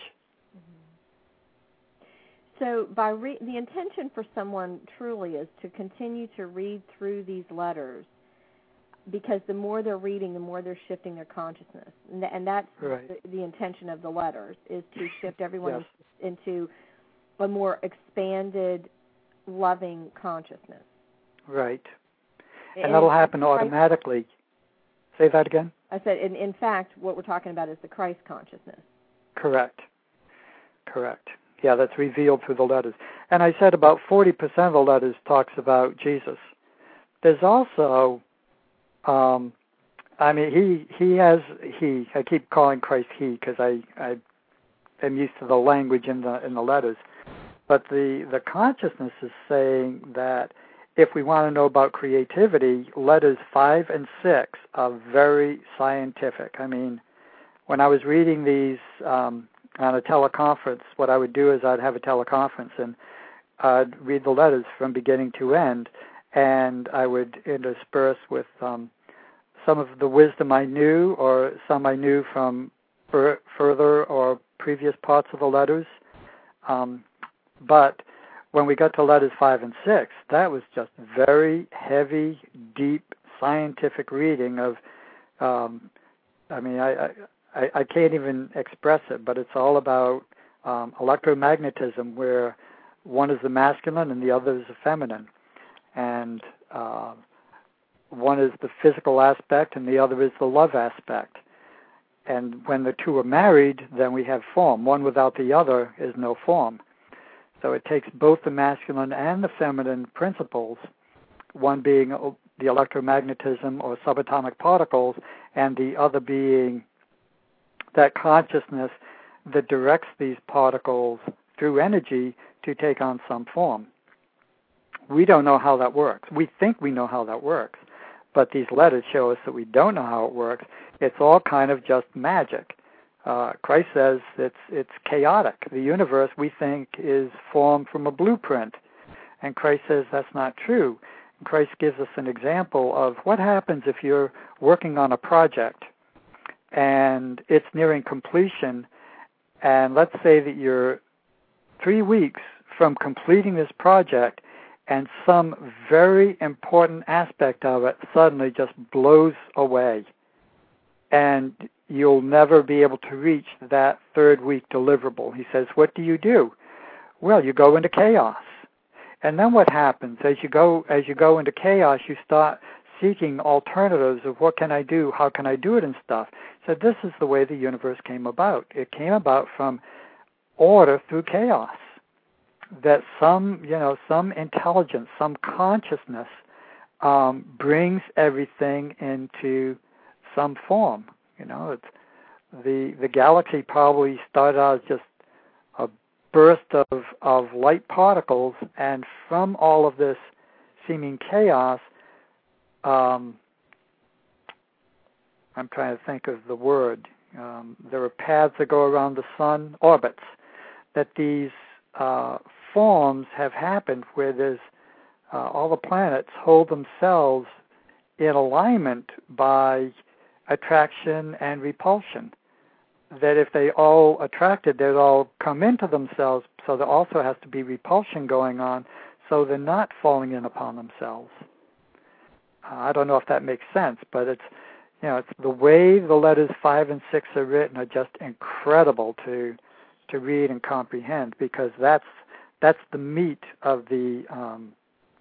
So by re- the intention for someone truly is to continue to read through these letters, because the more they're reading, the more they're shifting their consciousness. And, th- and that's right. the, the intention of the letters, is to shift everyone yes. into a more expanded, loving consciousness. Right. And, and that'll happen automatically. Say that again? I said, in, in fact, what we're talking about is the Christ consciousness. Correct. Correct. Yeah, that's revealed through the letters. And I said about forty percent of the letters talks about Jesus. There's also, um, I mean, he he has, he, I keep calling Christ he because I, I am used to the language in the in the letters. But the, the consciousness is saying that if we want to know about creativity, letters five and six are very scientific. I mean, when I was reading these um, on a teleconference, what I would do is I'd have a teleconference and I'd read the letters from beginning to end, and I would intersperse with um, some of the wisdom I knew or some I knew from fur- further or previous parts of the letters. Um, but when we got to letters five and six, that was just very heavy, deep, scientific reading of, um, I mean, I, I, I can't even express it, but it's all about um, electromagnetism, where one is the masculine and the other is the feminine. And uh, one is the physical aspect and the other is the love aspect. And when the two are married, then we have form. One without the other is no form. So it takes both the masculine and the feminine principles, one being the electromagnetism or subatomic particles, and the other being that consciousness that directs these particles through energy to take on some form. We don't know how that works. We think we know how that works, but these letters show us that we don't know how it works. It's all kind of just magic. Uh, Christ says it's it's chaotic. The universe, we think, is formed from a blueprint, and Christ says that's not true. And Christ gives us an example of what happens if you're working on a project and it's nearing completion, and let's say that you're three weeks from completing this project, and some very important aspect of it suddenly just blows away, and you'll never be able to reach that third week deliverable. He says, what do you do? Well, you go into chaos. And then what happens? As you go as you go into chaos, you start seeking alternatives of what can I do, how can I do it and stuff. So this is the way the universe came about. It came about from order through chaos. That some, you know, some intelligence, some consciousness um, brings everything into some form. You know, it's the the galaxy probably started out as just a burst of, of light particles, and from all of this seeming chaos, um, I'm trying to think of the word. Um, there are paths that go around the sun, orbits, that these uh, forms have happened where there's uh, all the planets hold themselves in alignment by attraction and repulsion. That if they all attracted, they'd all come into themselves, so there also has to be repulsion going on, so they're not falling in upon themselves. Uh, I don't know if that makes sense, but it's, you know, it's the way the letters five and six are written are just incredible to to read and comprehend, because that's that's the meat of the um,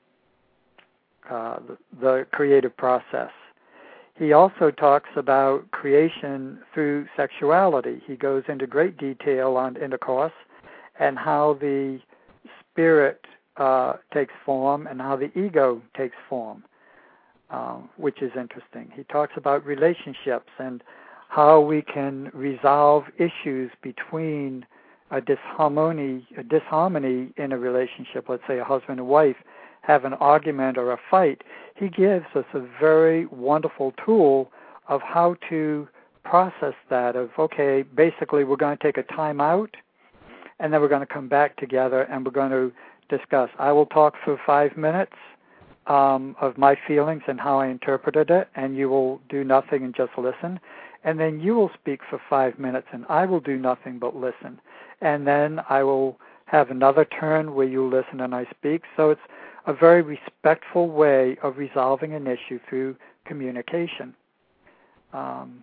uh, the, the creative process. He also talks about creation through sexuality. He goes into great detail on intercourse and how the spirit uh, takes form and how the ego takes form, uh, which is interesting. He talks about relationships and how we can resolve issues between a disharmony, a disharmony in a relationship, let's say a husband and wife have an argument or a fight. He gives us a very wonderful tool of how to process that, of, okay, basically we're going to take a time out, and then we're going to come back together and we're going to discuss. I will talk for five minutes um, of my feelings and how I interpreted it, and you will do nothing and just listen. And then you will speak for five minutes, and I will do nothing but listen. And then I will have another turn where you listen and I speak. So it's a very respectful way of resolving an issue through communication. Um,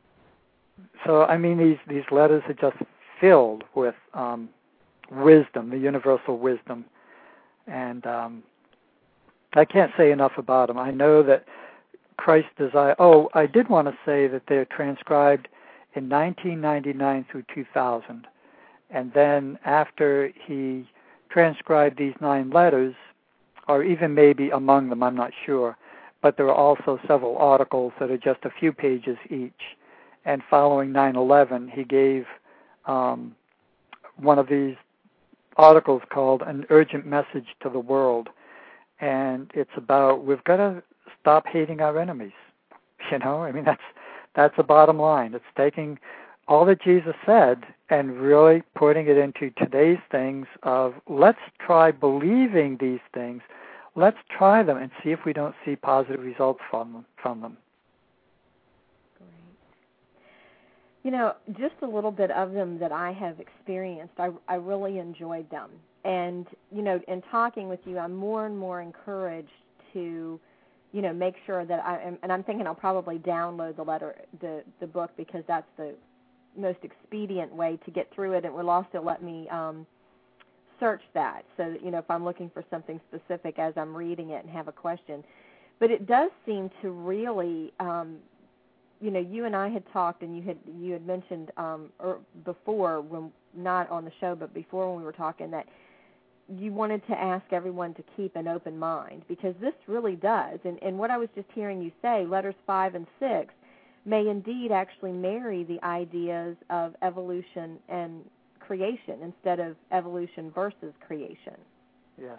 so, I mean, these, these letters are just filled with um, wisdom, the universal wisdom. And um, I can't say enough about them. I know that Christ desire. Oh, I did want to say that they're transcribed in nineteen ninety-nine through two thousand. And then after he transcribed these nine letters, or even maybe among them, I'm not sure, but there are also several articles that are just a few pages each. And following nine eleven, he gave um, one of these articles called An Urgent Message to the World. And it's about, we've got to stop hating our enemies. You know, I mean, that's that's the bottom line. It's taking all that Jesus said and really putting it into today's things of, let's try believing these things. Let's try them and see if we don't see positive results from them. From them. Great. You know, just a little bit of them that I have experienced, I, I really enjoyed them. And, you know, in talking with you, I'm more and more encouraged to, you know, make sure that I am, and I'm thinking I'll probably download the letter, the, the book, because that's the most expedient way to get through it. It will also let me um, search that, so that, you know, if I'm looking for something specific as I'm reading it and have a question. But it does seem to really, um, you know, you and I had talked, and you had you had mentioned um, or before, when not on the show, but before when we were talking, that you wanted to ask everyone to keep an open mind, because this really does. And, and what I was just hearing you say, letters five and six, may indeed actually marry the ideas of evolution and creation instead of evolution versus creation. Yes.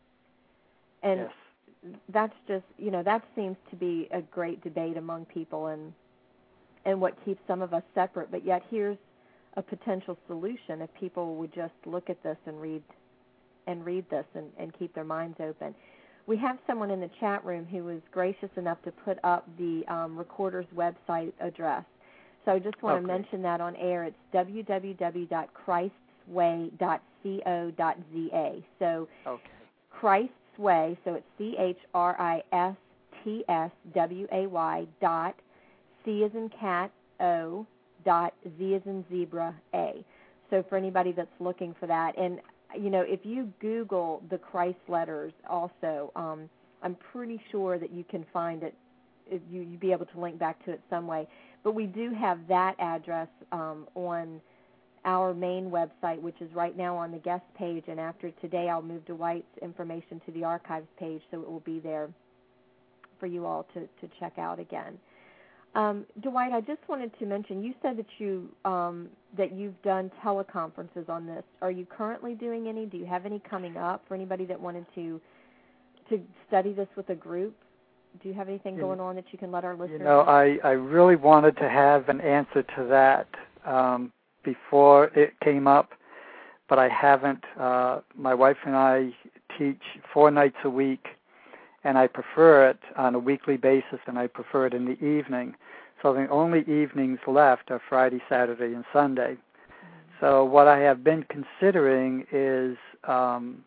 And yes. that's just, you know, that seems to be a great debate among people and and what keeps some of us separate. But yet here's a potential solution if people would just look at this and read and read this and, and keep their minds open. We have someone in the chat room who was gracious enough to put up the um, recorder's website address. So I just want okay. to mention that on air. It's w w w dot christ's way dot co dot z a. So okay. Christ's Way, so it's C H R I S T S W A Y dot C as in cat, O, dot Z as in zebra, A. So for anybody that's looking for that, and you know, if you Google the Christ letters also, um, I'm pretty sure that you can find it, you, you'd be able to link back to it some way. But we do have that address um, on our main website, which is right now on the guest page, and after today I'll move Dwight's information to the archives page, so it will be there for you all to, to check out again. Um, Dwight, I just wanted to mention, you said that, you, um, that you've done teleconferences on this. Are you currently doing any? Do you have any coming up for anybody that wanted to to study this with a group? Do you have anything going on that you can let our listeners know? You know, know? I, I really wanted to have an answer to that um, before it came up, but I haven't. Uh, my wife and I teach four nights a week, and I prefer it on a weekly basis, and I prefer it in the evening. So the only evenings left are Friday, Saturday, and Sunday. Mm-hmm. So what I have been considering is um,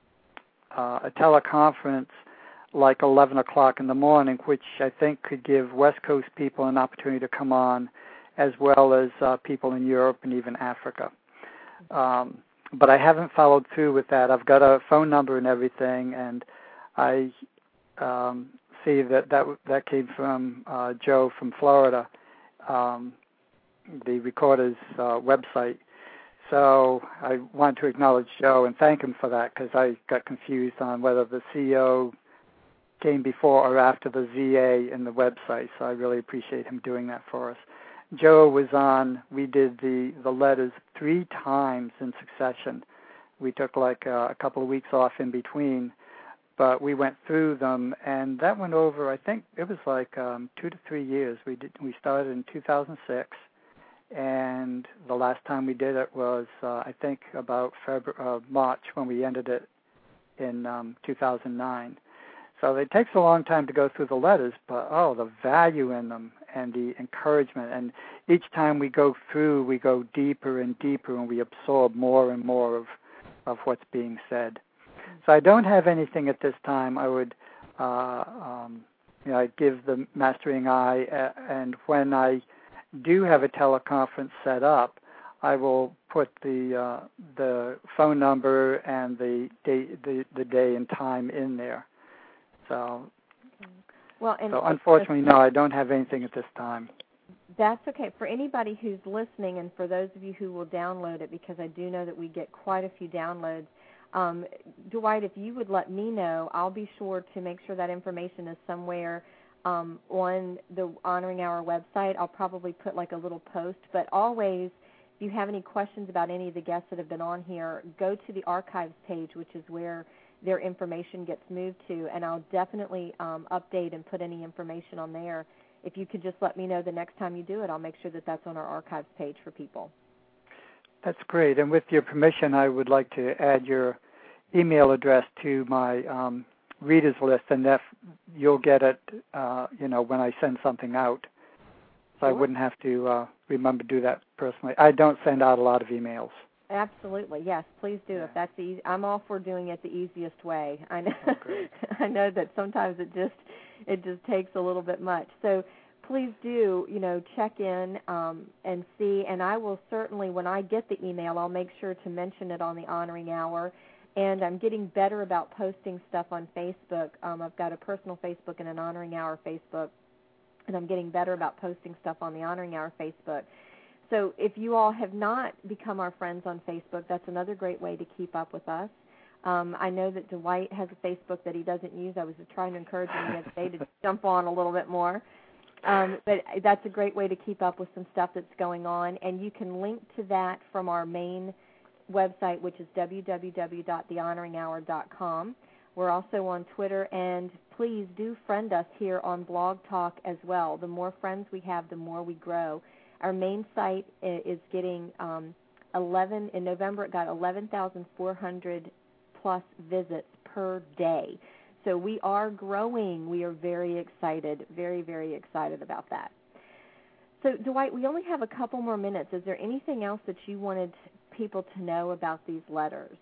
uh, a teleconference like eleven o'clock in the morning, which I think could give West Coast people an opportunity to come on, as well as uh, people in Europe and even Africa. Um, but I haven't followed through with that. I've got a phone number and everything, and I um, see that that, that came from uh, Joe from Florida, um, the recorder's uh, website. So I want to acknowledge Joe and thank him for that, because I got confused on whether the C O came before or after the Z A in the website, so I really appreciate him doing that for us. Joe was on, we did the, the letters three times in succession. We took like uh, a couple of weeks off in between, but we went through them, and that went over, I think it was like um, two to three years. We did. We started in two thousand six, and the last time we did it was, uh, I think, about February, uh, March, when we ended it in um, two thousand nine. So it takes a long time to go through the letters, but, oh, the value in them and the encouragement. And each time we go through, we go deeper and deeper, and we absorb more and more of, of what's being said. So I don't have anything at this time. I would uh, um, you know, I'd give the Mastering Eye, uh, and when I do have a teleconference set up, I will put the uh, the phone number and the day, the, the day and time in there. So, well, and so unfortunately, no, I don't have anything at this time. That's okay. For anybody who's listening, and for those of you who will download it, because I do know that we get quite a few downloads, um, Dwight, if you would let me know, I'll be sure to make sure that information is somewhere um, on the Honoring Hour website. I'll probably put like a little post, but always, if you have any questions about any of the guests that have been on here, go to the archives page, which is where their information gets moved to, and I'll definitely um, update and put any information on there. If you could just let me know the next time you do it, I'll make sure that that's on our archives page for people. That's great. And with your permission, I would like to add your email address to my um, readers list, and that you'll get it, uh, you know, when I send something out. So sure. I wouldn't have to uh, remember to do that personally. I don't send out a lot of emails. Absolutely, yes. Please do. Yeah. If that's the easy, I'm all for doing it the easiest way. I know. Oh, great. I know that sometimes it just it just takes a little bit much. So please do, you know, check in um, and see. And I will certainly, when I get the email, I'll make sure to mention it on the Honoring Hour. And I'm getting better about posting stuff on Facebook. Um, I've got a personal Facebook and an Honoring Hour Facebook, and I'm getting better about posting stuff on the Honoring Hour Facebook. So if you all have not become our friends on Facebook, that's another great way to keep up with us. Um, I know that Dwight has a Facebook that he doesn't use. I was just trying to encourage him the other day to jump on a little bit more. Um, but that's a great way to keep up with some stuff that's going on. And you can link to that from our main website, which is w w w dot the honoring hour dot com. We're also on Twitter, and please do friend us here on Blog Talk as well. The more friends we have, the more we grow. Our main site is getting um, eleven in November. It got eleven thousand four hundred plus visits per day. So we are growing. We are very excited, very, very excited about that. So, Dwight, we only have a couple more minutes. Is there anything else that you wanted people to know about these letters?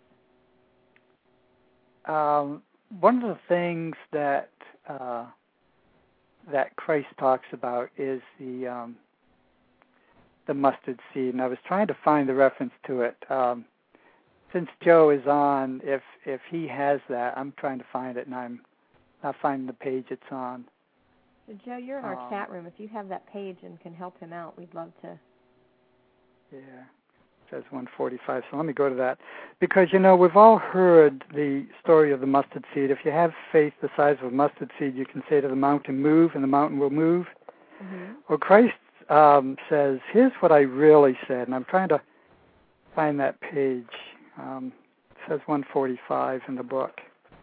Um, one of the things that uh, that Christ talks about is the um, the mustard seed, and I was trying to find the reference to it. Um, since Joe is on, if if he has that, I'm trying to find it, and I'm not finding the page it's on. So, Joe, you're in our um, chat room. If you have that page and can help him out, we'd love to. Yeah. Says one forty-five, so let me go to that. Because, you know, we've all heard the story of the mustard seed. If you have faith the size of a mustard seed, you can say to the mountain, move, and the mountain will move. Mm-hmm. Well, Christ um, says, here's what I really said, and I'm trying to find that page. Um, it says one forty-five in the book.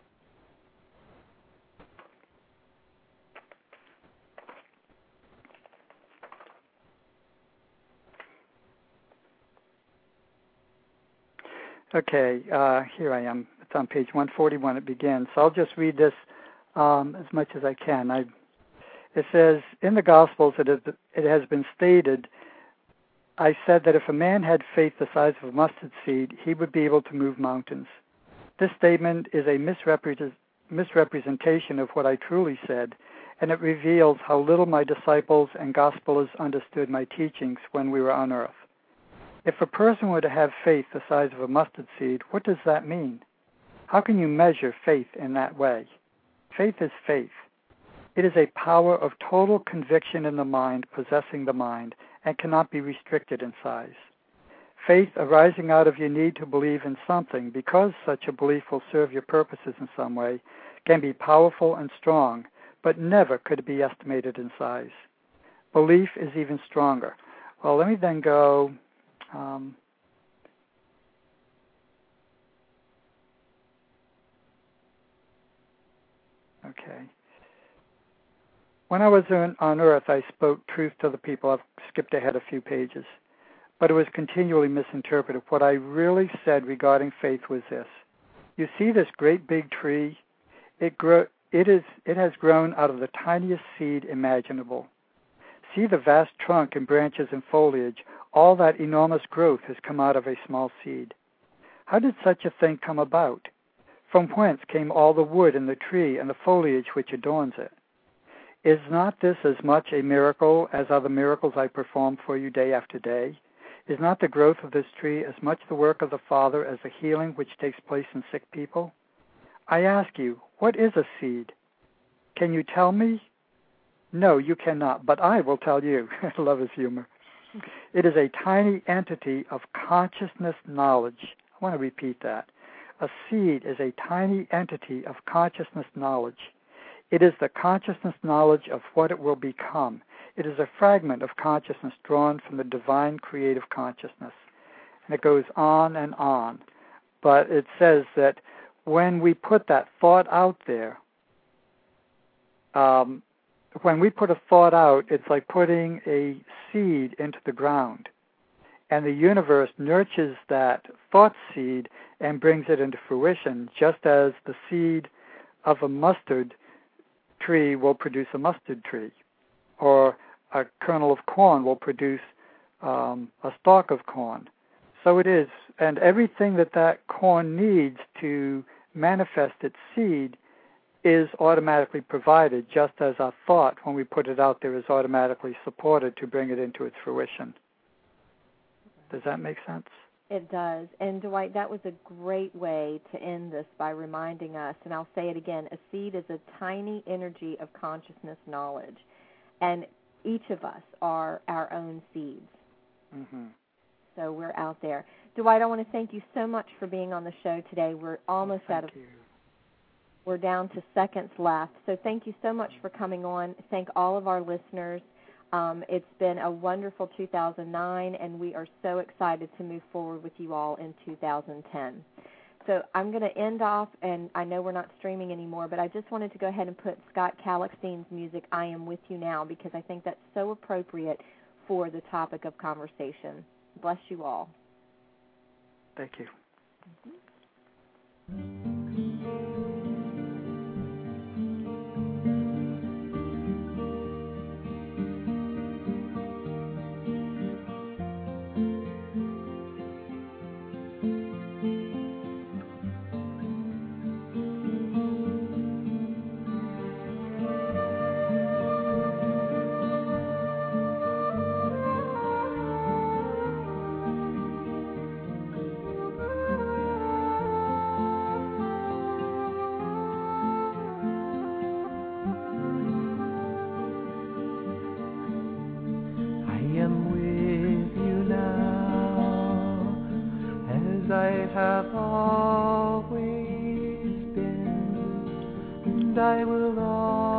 Okay, uh, here I am. It's on page one forty-one. It begins. So I'll just read this um, as much as I can. I, it says, in the Gospels it, is, it has been stated, I said that if a man had faith the size of a mustard seed, he would be able to move mountains. This statement is a misrepresent, misrepresentation of what I truly said, and it reveals how little my disciples and gospelers understood my teachings when we were on earth. If a person were to have faith the size of a mustard seed, what does that mean? How can you measure faith in that way? Faith is faith. It is a power of total conviction in the mind, possessing the mind, and cannot be restricted in size. Faith arising out of your need to believe in something because such a belief will serve your purposes in some way can be powerful and strong, but never could it be estimated in size. Belief is even stronger. Well, let me then go... Um, okay. When I was on, on earth, I spoke truth to the people. I've skipped ahead a few pages. But it was continually misinterpreted. What I really said regarding faith was this. You see this great big tree? It, grow, it, is, it has grown out of the tiniest seed imaginable. See the vast trunk and branches and foliage. All that enormous growth has come out of a small seed. How did such a thing come about? From whence came all the wood and the tree and the foliage which adorns it? Is not this as much a miracle as other miracles I perform for you day after day? Is not the growth of this tree as much the work of the Father as the healing which takes place in sick people? I ask you, what is a seed? Can you tell me? No, you cannot, but I will tell you. I love his humor. It is a tiny entity of consciousness knowledge. I want to repeat that. A seed is a tiny entity of consciousness knowledge. It is the consciousness knowledge of what it will become. It is a fragment of consciousness drawn from the divine creative consciousness. And it goes on and on. But it says that when we put that thought out there, um, when we put a thought out, it's like putting a seed into the ground. And the universe nurtures that thought seed and brings it into fruition, just as the seed of a mustard tree will produce a mustard tree, or a kernel of corn will produce um, a stalk of corn. So it is, and everything that that corn needs to manifest its seed is automatically provided, just as our thought, when we put it out there, is automatically supported to bring it into its fruition. Does that make sense? It does. And Dwight, that was a great way to end this by reminding us, and I'll say it again, a seed is a tiny energy of consciousness knowledge. And each of us are our own seeds. Mm-hmm. So we're out there. Dwight, I want to thank you so much for being on the show today. We're almost thank out of you. We're down to seconds left. So thank you so much for coming on. Thank all of our listeners. Um, it's been a wonderful two thousand nine, and we are so excited to move forward with you all in two thousand ten. So I'm going to end off, and I know we're not streaming anymore, but I just wanted to go ahead and put Scott Kallenstein's music, I Am With You Now, because I think that's so appropriate for the topic of conversation. Bless you all. Thank you. Mm-hmm. I have always been, and I will always